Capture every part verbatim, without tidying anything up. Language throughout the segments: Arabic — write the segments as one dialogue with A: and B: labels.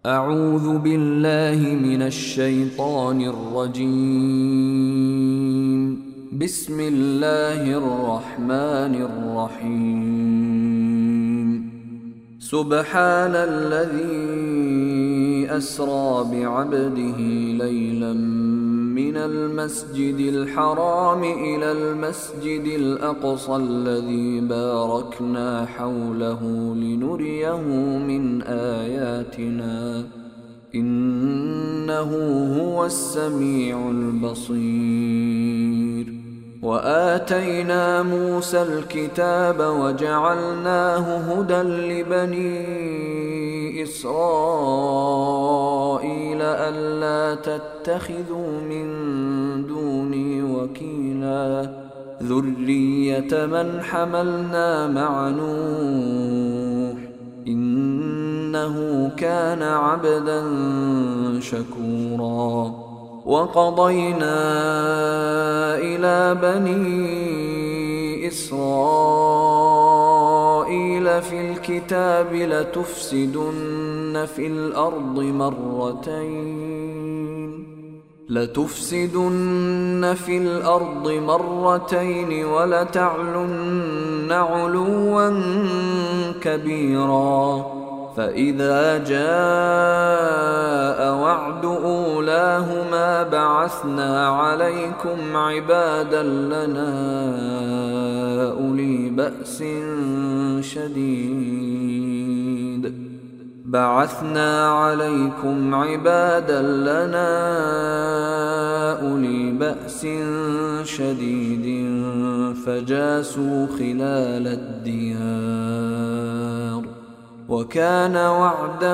A: أعوذ بالله من الشيطان الرجيم. بسم الله الرحمن الرحيم. سبحان الذي أسرى بعبده ليلا من المسجد الحرام إلى المسجد الأقصى الذي باركنا حوله لنريه من آياتنا إنه هو السميع البصير. وآتينا موسى الكتاب وجعلناه هدى لبني إسرائيل ألا تتخذوا من دوني وكيلا ذرية من حملنا مع نوح إنه كان عبدا شكورا. وقضينا إلى بني إسرائيل في الكتاب لتفسدن في الأرض مرتين لتفسدن في الأرض مرتين ولتعلن علوا كبيرا. فإذا جاء وعد أولاهما بعثنا عليكم عبادا لنا أولي بأس شديد بعثنا عليكم عبادا لنا أولي بأس شديد فجاسوا خلال الديار وكان وعدا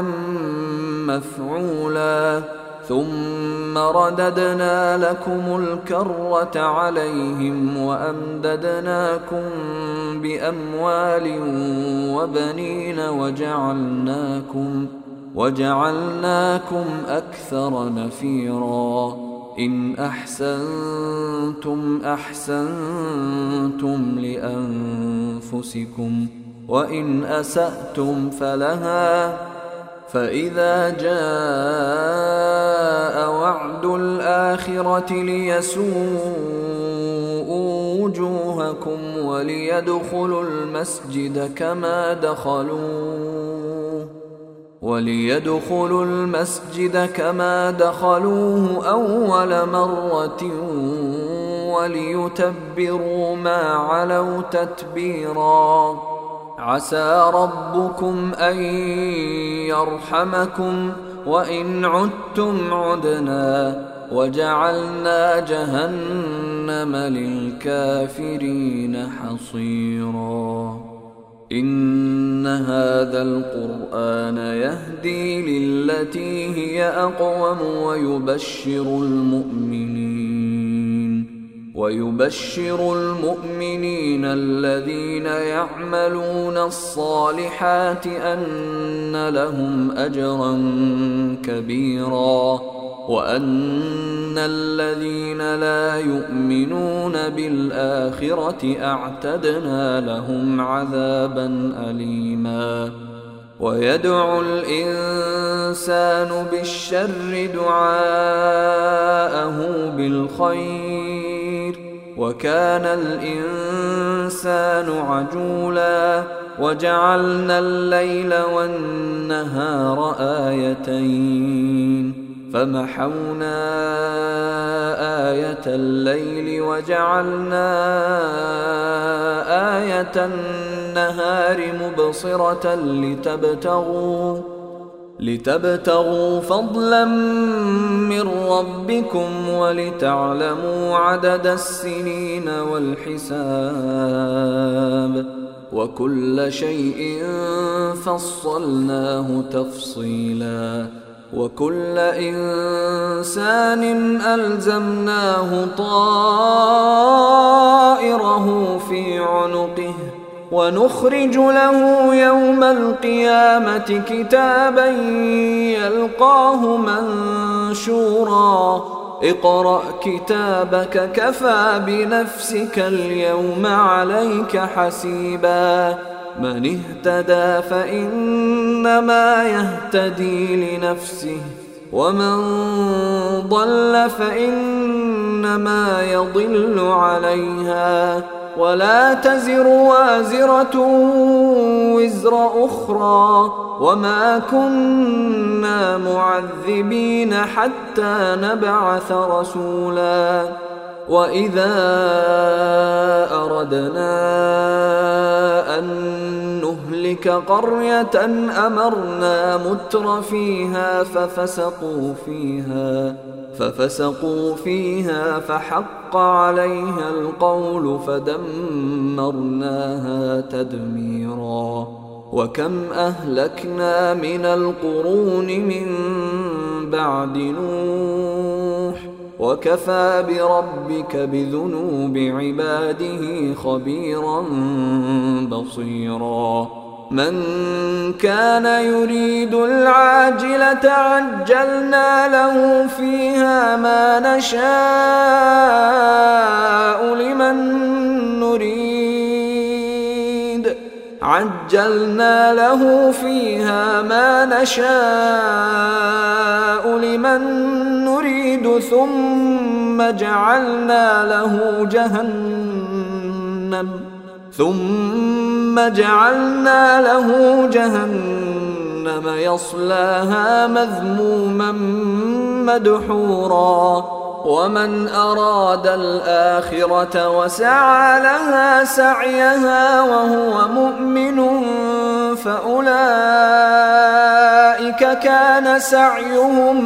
A: مفعولا. ثم رددنا لكم الكرة عليهم وأمددناكم بأموال وبنين وجعلناكم وجعلناكم أكثر نفيرا. إن أحسنتم أحسنتم لأنفسكم وإن أسأتم فلها. فإذا جاء وعد الآخرة ليسوءوا وجوهكم وليدخلوا المسجد كما دخلوه وليدخلوا المسجد كما دخلوه أول مرة وليتبروا ما علوا تتبيرا. عسى ربكم أن يرحمكم وإن عدتم عدنا وجعلنا جهنم للكافرين حصيرا. إن هذا القرآن يهدي للتي هي أقوم ويبشر المؤمنين ويبشر المؤمنين الذين يعملون الصالحات أن لهم أجرا كبيرا وأن الذين لا يؤمنون بالآخرة أعتدنا لهم عذابا أليما. ويدعو الإنسان بالشر دعاءه بالخير وكان الإنسان عجولا. وجعلنا الليل والنهار آيتين فمحونا آية الليل وجعلنا آية النهار مبصرة لتبتغوا لتبتغوا فضلا من ربكم ولتعلموا عدد السنين والحساب وكل شيء فصلناه تفصيلا. وكل إنسان ألزمناه طائره في عنقه ونخرج له يوم القيامة كتابا يلقاه منشورا. اقرأ كتابك كفى بنفسك اليوم عليك حسيبا من اهتدى فإنما يهتدي لنفسه ومن ضل فإنما يضل عليها ولا تزر وازرة وزر أخرى وما كنا معذبين حتى نبعث رسولا وإذا أردنا أن نهلك قرية أمرنا متر فيها ففسقوا فيها ففسقوا فيها فحق عليها القول فدمرناها تدميرا وكم أهلكنا من القرون من بعد نوح وكفى بربك بذنوب عباده خبيرا بصيرا من كان يريد العاجلة عجلنا له فيها ما نشاء لمن نريد عجلنا له فيها ما نشاء لمن نريد ثم جعلنا له جهنم ثم جعلنا له جهنم يصلاها مذموما مدحورا ومن أراد الآخرة وسعى لها سعيها وهو مؤمن فأولئك كان سعيهم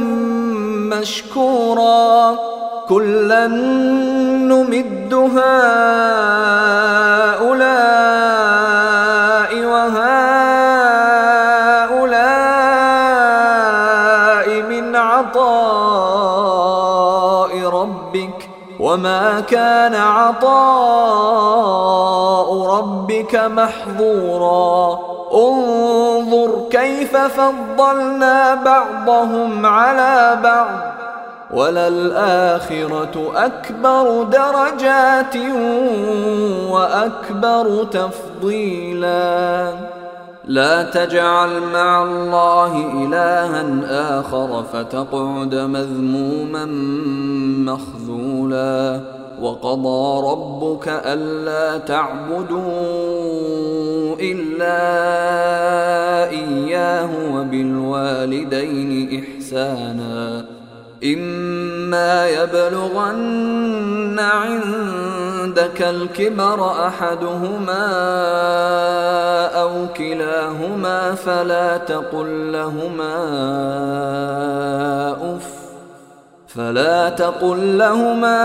A: مشكورا كلا نمد هؤلاء وهؤلاء من عطاء ربك وما كان عطاء ربك محظورا انظر كيف فضلنا بعضهم على بعض وللآخرة أكبر درجات وأكبر تفضيلا لا تجعل مع الله إلها آخر فتقعد مذموما مخذولا وقضى ربك ألا تعبدوا إلا إياه وبالوالدين إحسانا إما يبلغن عندك الكبر أحدهما أو كلاهما فلا تقل لهما أف فلا تقل لهما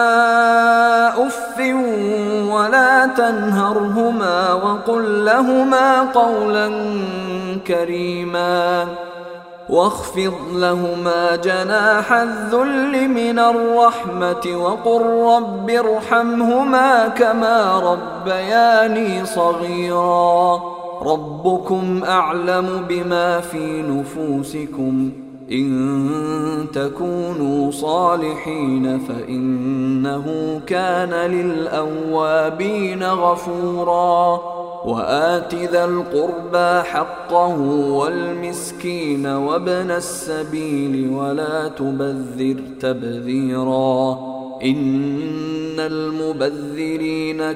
A: أف ولا تنهرهما وقل لهما قولا كريما واخفض لهما جناح الذل من الرحمة وقل رب ارحمهما كما ربياني صغيرا ربكم أعلم بما في نفوسكم إن تكونوا صالحين فإنه كان للأوابين غفورا وآت ذا القربى حقه والمسكين وابن السبيل ولا تبذر تبذيرا إن المبذرين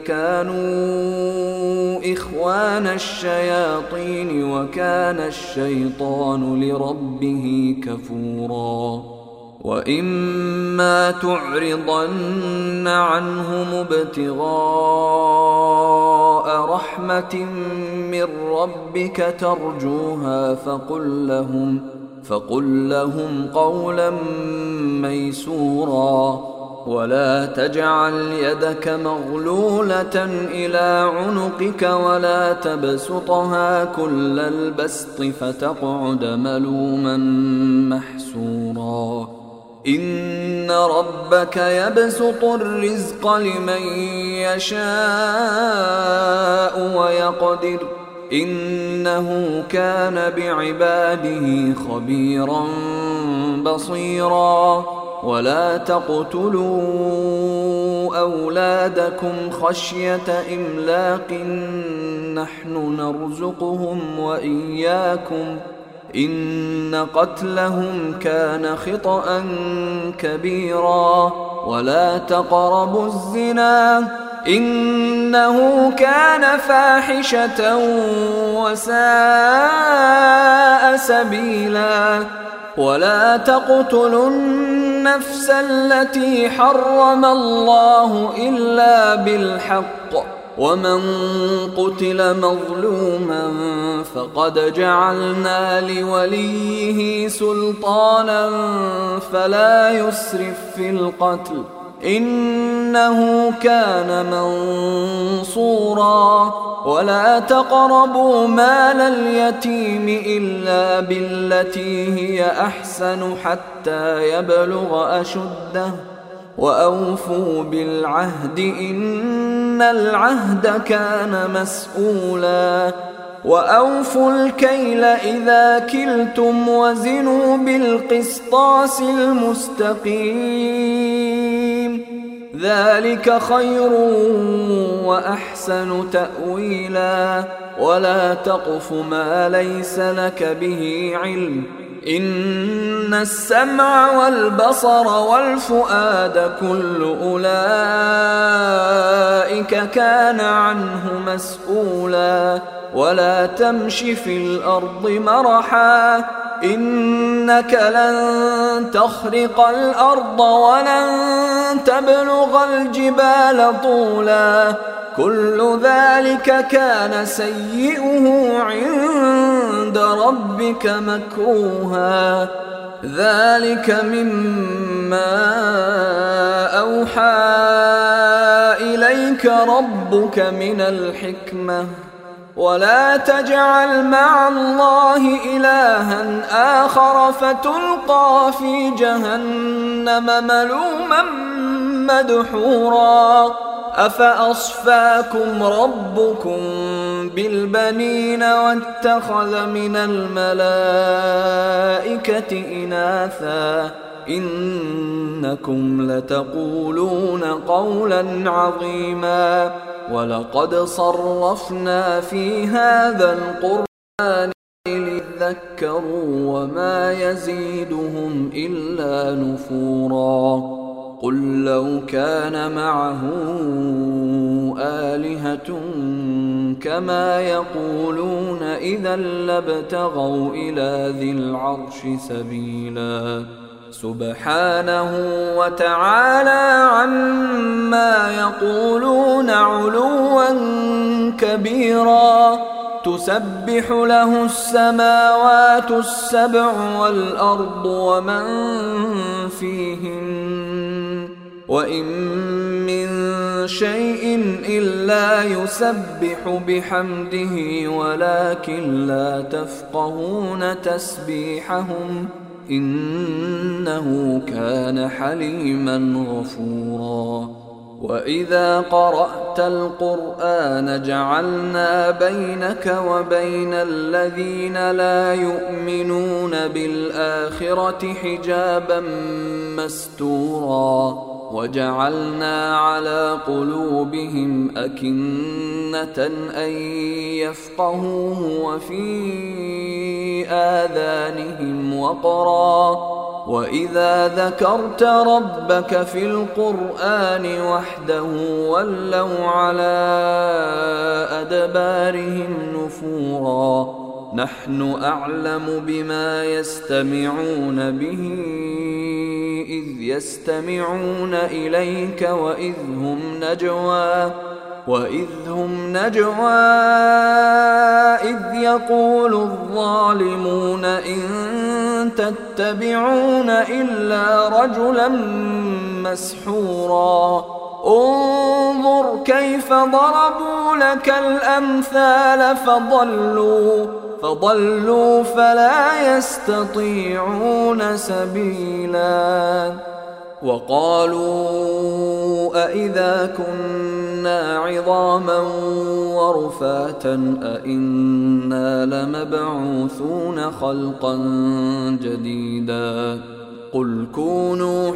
A: كانوا إخوان الشياطين وكان الشيطان لربه كفورا وإما تعرضن عنهم ابتغاء رحمة من ربك ترجوها فقل لهم فقل لهم قولا ميسورا ولا تجعل يدك مغلولة إلى عنقك ولا تبسطها كل البسط فتقعد ملوما محسورا إن ربك يبسط الرزق لمن يشاء ويقدر إنه كان بعباده خبيرا بصيرا ولا تقتلوا أولادكم خشية إملاق نحن نرزقهم وإياكم إن قتلهم كان خطأ كبيرا ولا تقربوا الزنا إنه كان فاحشة وساء سبيلا ولا تقتلوا النفس التي حرم الله إلا بالحق ومن قتل مظلوما فقد جعلنا لوليه سلطانا فلا يسرف في القتل إنه كان منصورا ولا تقربوا مال اليتيم إلا بالتي هي أحسن حتى يبلغ أشده وأوفوا بالعهد إن العهد كان مسؤولا وأوفوا الكيل إذا كلتم وزنوا بالقسطاس المستقيم ذلك خير وأحسن تأويلا ولا تقف ما ليس لك به علم إن السمع والبصر والفؤاد كل أولئك كان عنه مسؤولا ولا تمش في الأرض مرحا إنك لن تخرق الأرض ولن تبلغ الجبال طولا كل ذلك كان سيئه عند ربك مكروها ذلك مما أوحى إليك ربك من الحكمة ولا تجعل مع الله إلها آخر فتلقى في جهنم ملوما مدحورا أفأصفاكم ربكم بالبنين واتخذ من الملائكة إناثا إنكم لتقولون قولا عظيما ولقد صرفنا في هذا القرآن ليذكروا وما يزيدهم إلا نفورا قل لو كان معه آلهة كما يقولون إذا لابتغوا إلى ذي العرش سبيلا سبحانه وتعالى عما يقولون علوا كبيرا تسبح له السماوات السبع والأرض ومن فيهن وإن من شيء إلا يسبح بحمده ولكن لا تفقهون تسبيحهم إنه كان حليما غفورا وإذا قرأت القرآن جعلنا بينك وبين الذين لا يؤمنون بالآخرة حجابا مستورا وجعلنا على قلوبهم أكنة أن يفقهوه وفي آذانهم وقرا وإذا ذكرت ربك في القرآن وحده ولوا على أدبارهم نفورا نحن أعلم بما يستمعون به إذ يستمعون إليك وإذ هم نجوى وإذ هم نجوى إذ يقول الظالمون إن تتبعون إلا رجلا مسحورا انظر كيف ضربوا لك الأمثال فضلوا فضلوا فلا يستطيعون سبيلا وقالوا أإذا كنا عظاما ورفاتا أإنا لمبعوثون خلقا جديدا قل كونوا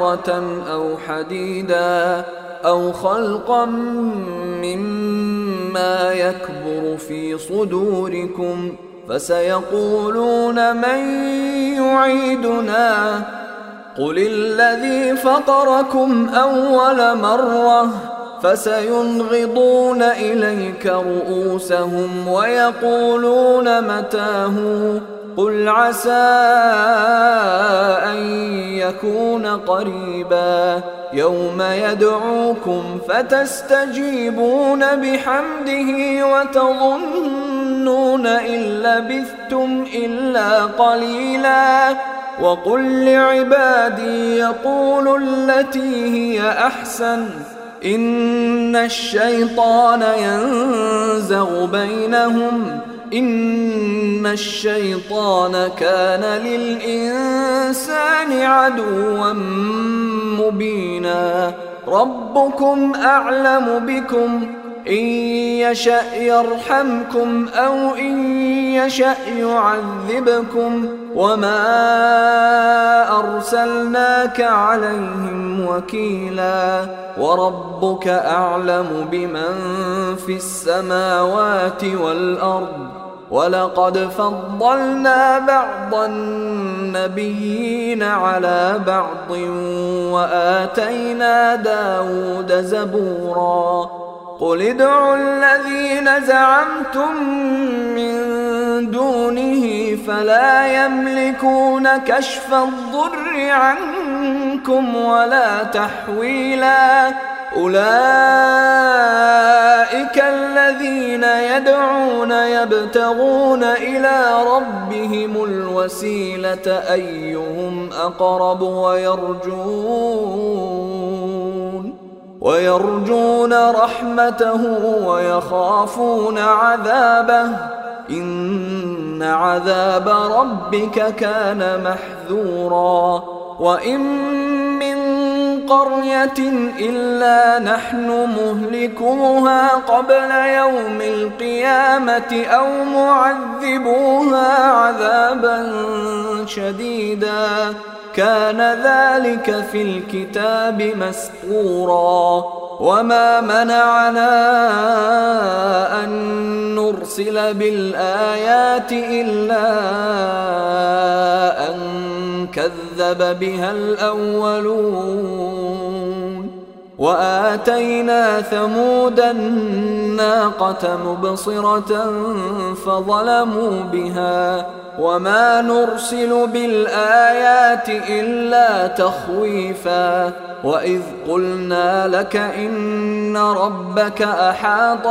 A: حجارة أو حديدا أو خلقا مما ما يكبر في صدوركم فسيقولون من يعيدنا قل الذي فطركم أول مرة فسينغضون إليك رؤوسهم ويقولون متاه قل عسى أن يكون قريبا يوم يدعوكم فتستجيبون بحمده وتظنون إن لبثتم إلا قليلا وقل لعبادي يقولوا التي هي أحسن إن الشيطان ينزغ بينهم إن الشيطان كان للإنسان عدوا مبينا ربكم أعلم بكم إن يشأ يرحمكم أو إن يشأ يعذبكم وما أرسلناك عليهم وكيلا وربك أعلم بمن في السماوات والأرض ولقد فضلنا بعض النبيين على بعض وآتينا داود زبورا قل ادعوا الذين زعمتم من دونه فلا يملكون كشف الضر عنكم ولا تحويلا أولئك الذين يدعون يبتغون إلى ربهم الوسيلة أيهم أقرب ويرجون ويرجون رحمته ويخافون عذابه إن عذاب ربك كان محذورا وإن من قرية إلا نحن مهلكوها قبل يوم القيامة أو معذبوها عذابا شديدا كان ذلك في الكتاب مسطورا وما منعنا أن نرسل بالآيات إلا أن كذب بها الأولون وآتينا ثمود الناقة مبصرة فظلموا بها وما نرسل بالآيات إلا تخويفا وإذ قلنا لك إن ربك أحاط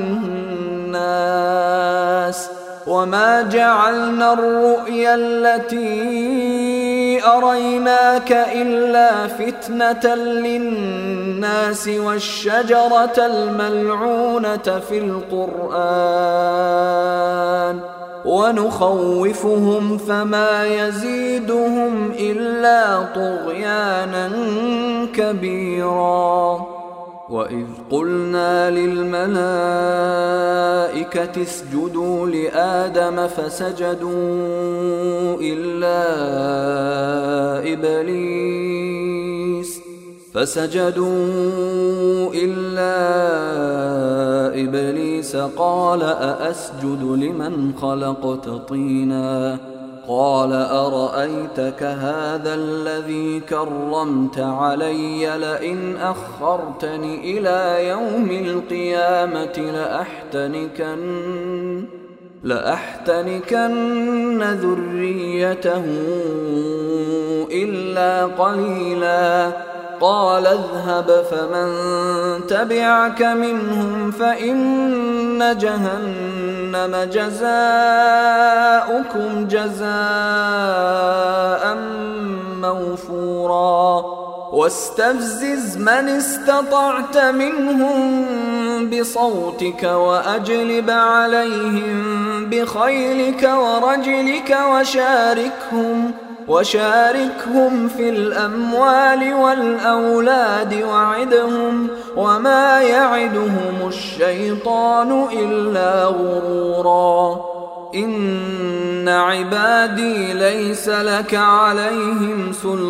A: بالناس وما جعلنا الرؤيا التي أريناك إلا فتنة للناس والشجرة الملعونة في القرآن ونخوفهم فما يزيدهم إلا طغيانا كبيرا وإذ قلنا للملائكة اسجدوا لآدم فسجدوا إلا إبليس فسجدوا إلا إبليس قال أأسجد لمن خلقت طينا قال أرأيتك هذا الذي كرمت علي لئن أخرتني إلى يوم القيامة لأحتنكن لأحتنكن ذريته إلا قليلا قال اذهب فمن تبعك منهم فإن جهنم جزاؤكم جزاء موفورا واستفزز من استطعت منهم بصوتك وأجلب عليهم بخيلك ورجلك وشاركهم وشاركهم في الأموال والأولاد وعدهم وما يعدهم الشيطان إلا غرورا إن عبادي ليس لك عليهم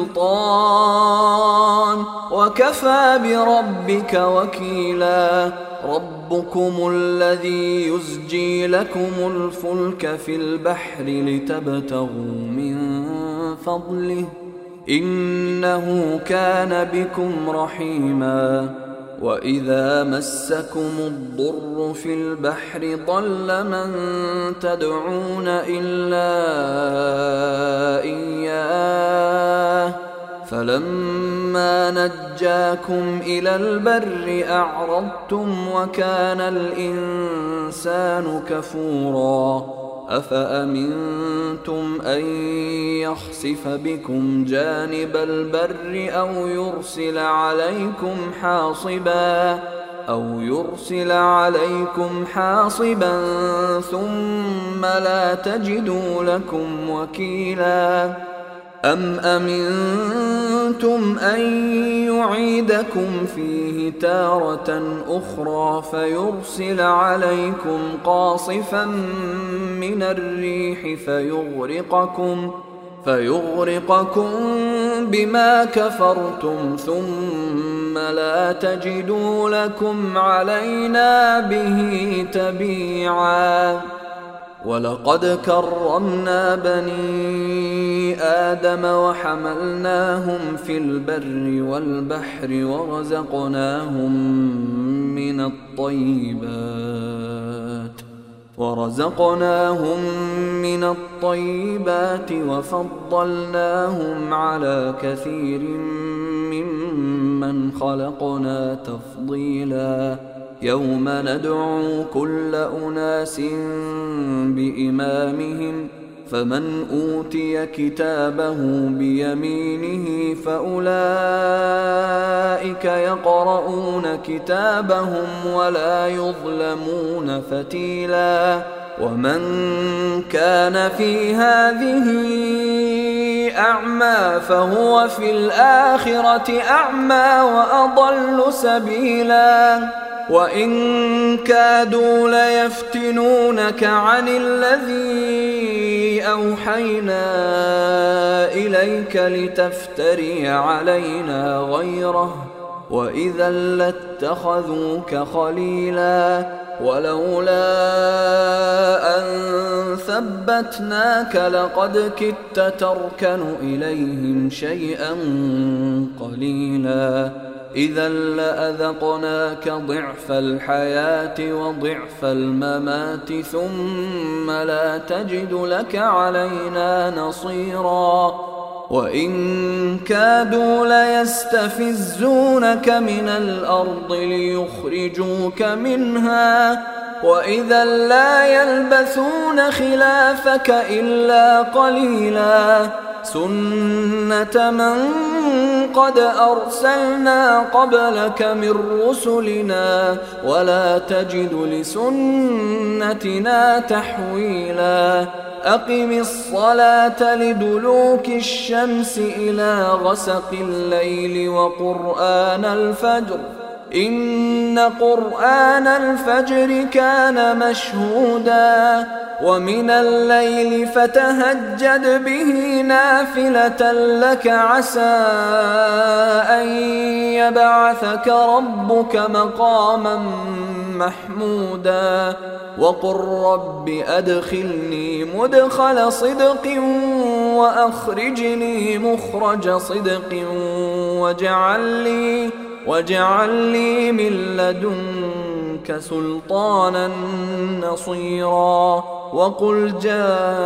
A: سلطان وكفى بربك وكيلا ربكم الذي يزجي لكم الفلك في البحر لتبتغوا من فضله إنه كان بكم رحيما وإذا مسكم الضر في البحر ضل من تدعون إلا إياه فلما نجاكم إلى البر أعرضتم وكان الإنسان كفورا أفأمنتم أن يخسف بكم جانب البر أو يرسل عليكم حاصبا أو يرسل عليكم حاصبا ثم لا تجدوا لكم وكيلا أم أمنتم أن يعيدكم فيه تارة أخرى فيرسل عليكم قاصفا من الريح فيغرقكم فيغرقكم بما كفرتم ثم لا تجدوا لكم علينا به تبيعا ولقد كرمنا بني آدم وحملناهم في البر والبحر ورزقناهم من الطيبات ورزقناهم من الطيبات وفضلناهم على كثير ممن خلقنا تفضيلا يوم ندعو كل أناس بإمامهم فمن أوتي كتابه بيمينه فأولئك يقرؤون كتابهم ولا يظلمون فتيلا ومن كان في هذه أعمى فهو في الآخرة أعمى وأضل سبيلا وإن كادوا ليفتنونك عن الذي أوحينا إليك لتفتري علينا غيره وإذا لاتخذوك خليلا ولولا أن ثبتناك لقد كدت تركن إليهم شيئا قليلا إذا لأذقناك ضعف الحياة وضعف الممات ثم لا تجد لك علينا نصيرا وإن كادوا ليستفزونك من الأرض ليخرجوك منها وإذا لا يلبثون خلافك إلا قليلا سنة من قد أرسلنا قبلك من رسلنا ولا تجد لسنتنا تحويلا أقم الصلاة لدلوك الشمس إلى غسق الليل وقرآن الفجر إن قرآن الفجر كان مشهودا ومن الليل فتهجد به نافلة لك عسى أن يبعثك ربك مقاما محمودا وقل رب أدخلني مدخل صدق وأخرجني مخرج صدق واجعل لي واجعل لي من لدنك سلطانا نصيرا وقل جاء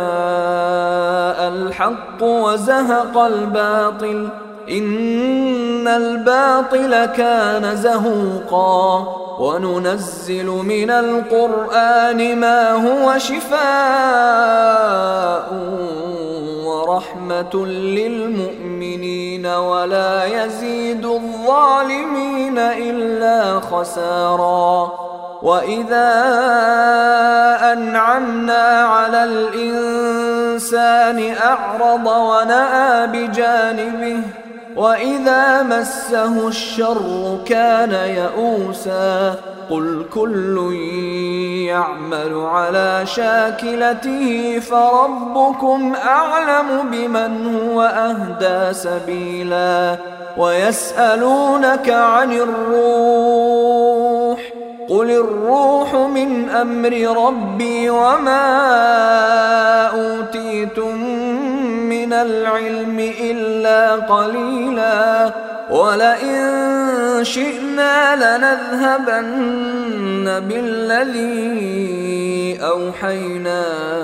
A: الحق وزهق الباطل إن الباطل كان زهوقا وننزل من القرآن ما هو شفاء ورحمة للمؤمنين ولا يزيد الظالمين إلا خسارا وإذا أنعمنا على الإنسان أعرض ونأى بجانبه وإذا مسه الشر كان يئوسا قل كل يعمل على شاكلته فربكم أعلم بمن هو أهدى سبيلا ويسألونك عن الروح قل الروح من أمر ربي وما أوتيتم من العلم إلا قليلا ولئن شئنا لنذهبن بالذي أوحينا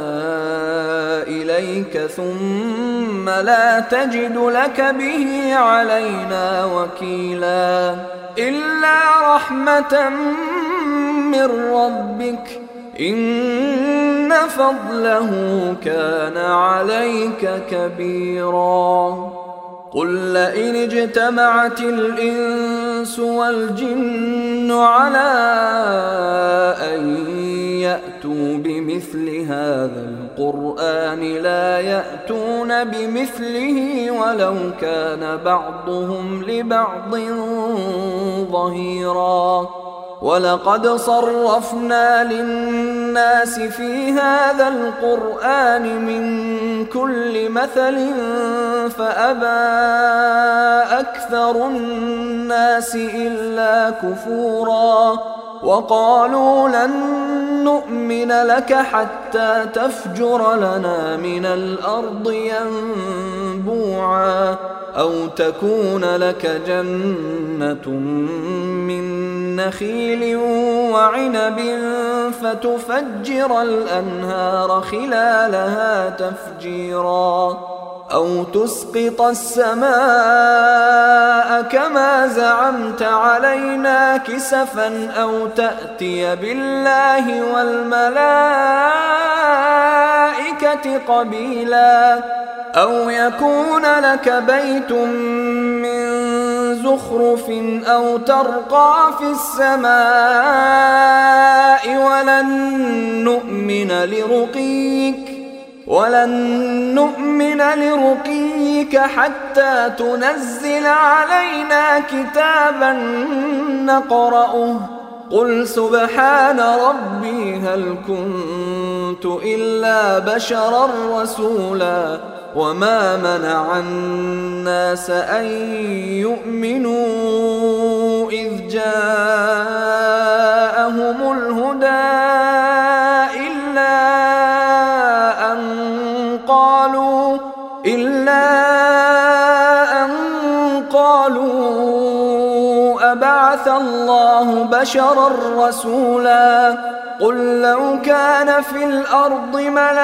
A: إليك ثم لا تجد لك به علينا وكيلا إلا رحمة من ربك إن فضله كان عليك كبيرا قل لئن اجتمعت الإنس والجن على أن يأتوا بمثل هذا القرآن لا يأتون بمثله ولو كان بعضهم لبعض ظهيرا ولقد صرفنا للناس في هذا القرآن من كل مثل فأبى أكثر الناس إلا كفورا وقالوا لن نؤمن لك حتى تفجر لنا من الأرض ينبوعا أو تكون لك جنة من نخيل وعنب فتفجر الأنهار خلالها تفجيرا أو تسقط السماء كما زعمت علينا كسفا أو تأتي بالله والملائكة قبيلا أو يكون لك بيت من زخرف أو ترقى في السماء ولن نؤمن لرقيك ولن نؤمن لرقيك حتى تنزل علينا كتابا نقرأه قل سبحان ربي هل كنت إلا بشرا رسولا وما منع الناس أن يؤمنوا إذ جاءهم الهدى إلا أن قالوا إلا أن قالوا أبعث الله بشرا رسولا قل لو كان في الأرض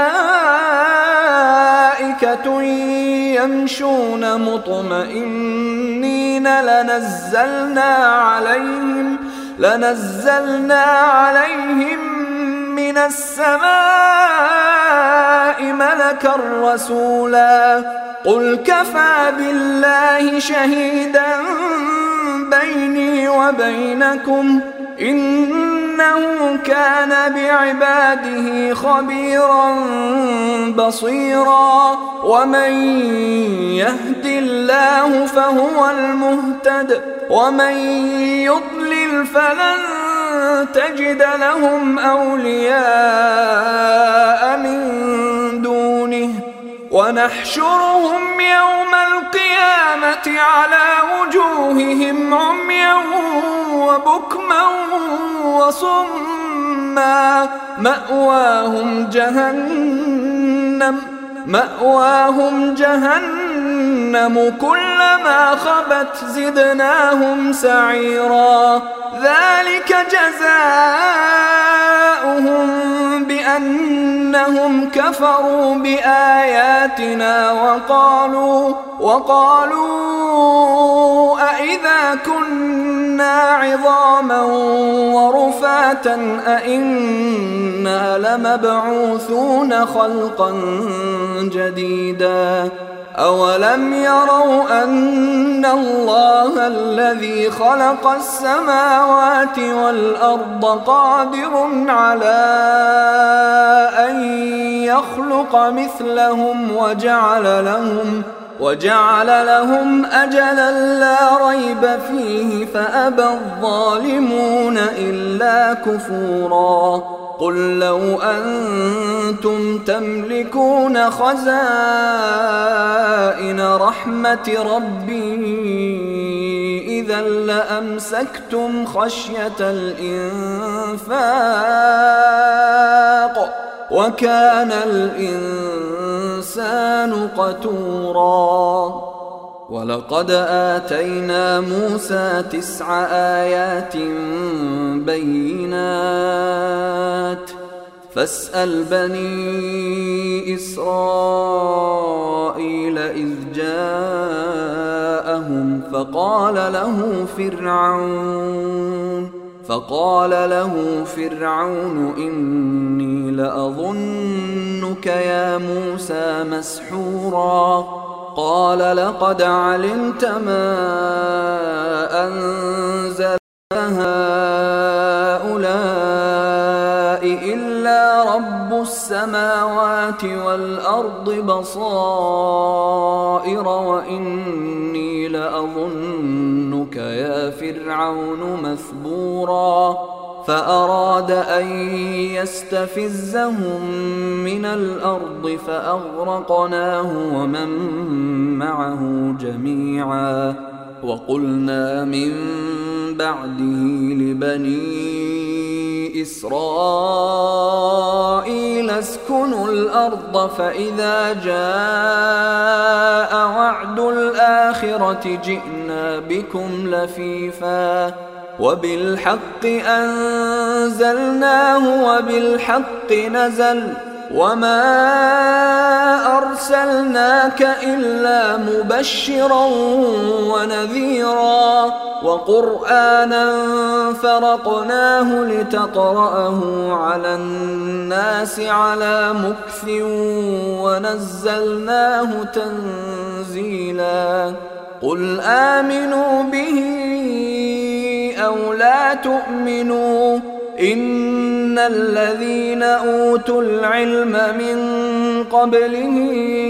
A: ملائكة يمشون مطمئنين لنزلنا عليهم لنزلنا عليهم من السماء ملكا رسولا قل كفى بالله شهيدا بيني وبينكم إنه كان بعباده خبيرا بصيرا ومن يهد الله فهو المهتد ومن يضلل فلن تجد لهم أولياء من دونه ونحشرهم يوم القيامة على وجوههم عميا وبكما وصما مأواهم جهنم مأواهم جهنم كلما خبت زدناهم سعيرا ذلك جزاؤهم بأنهم كفروا بآياتنا وقالوا وقالوا أإذا كنا عظاما ورفاتا أإنا لمبعوثون خلقا جديدا أولم يروا أن الله الذي خلق السماوات والأرض قادر على أن يخلق مثلهم وجعل لهم وجعل لهم أجلا لا ريب فيه فأبى الظالمون إلا كفورا قل لو أنتم تملكون خزائن رحمة ربي إذا لأمسكتم خشية الإنفاق وكان الإنسان قتورا ولقد آتينا موسى تسع آيات بينات فاسأل بني إسرائيل إذ جاءهم فقال له فرعون فقال له فرعون إني لأظنك يا موسى مسحورا قال لقد علمت ما أنزل هؤلاء إلا رب السماوات والأرض بصائر وإني لأظنك يا فرعون مثبورا فأراد أن يستفزهم من الأرض فأغرقناه ومن معه جميعا وقلنا من بعده لبني إسرائيل اسكنوا الأرض فإذا جاء وعد الآخرة جئنا بكم لفيفا وبالحق أنزلناه وبالحق نزل وما أرسلناك إلا مبشرا ونذيرا وقرآنا فرقناه لتقرأه على الناس على مكث ونزلناه تنزيلا قل آمنوا به أو لا تؤمنوا إن الذين أوتوا العلم من قبله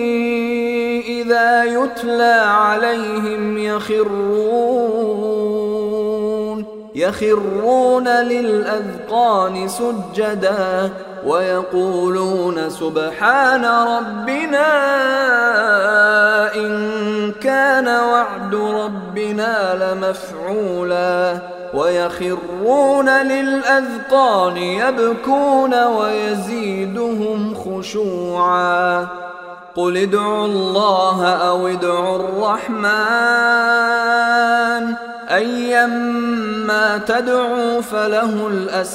A: إذا يتلى عليهم يخرون يخرون للأذقان سجدا ويقولون سبحان ربنا إن كان وعد ربنا لمفعولا ويخرون للأذقان يبكون ويزيدهم خشوعا قل ادعوا الله أو ادعوا الرحمن أيما تدعوا فله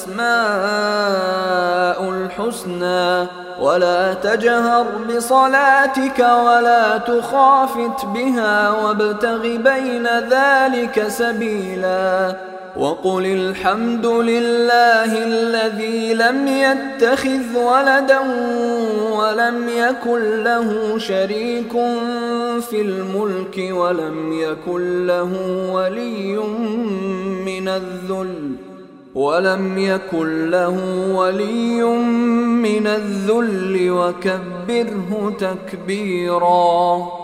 A: الأسماء الحسنى ولا تجهر بصلاتك ولا تخافت بها وابتغ بين ذلك سبيلا وقل الحمد لله الذي لم يتخذ ولدا ولم يكن له شريك في الملك ولم يكن له ولي من الذل ولم يكن له ولي من الذل وكبره تكبيرا.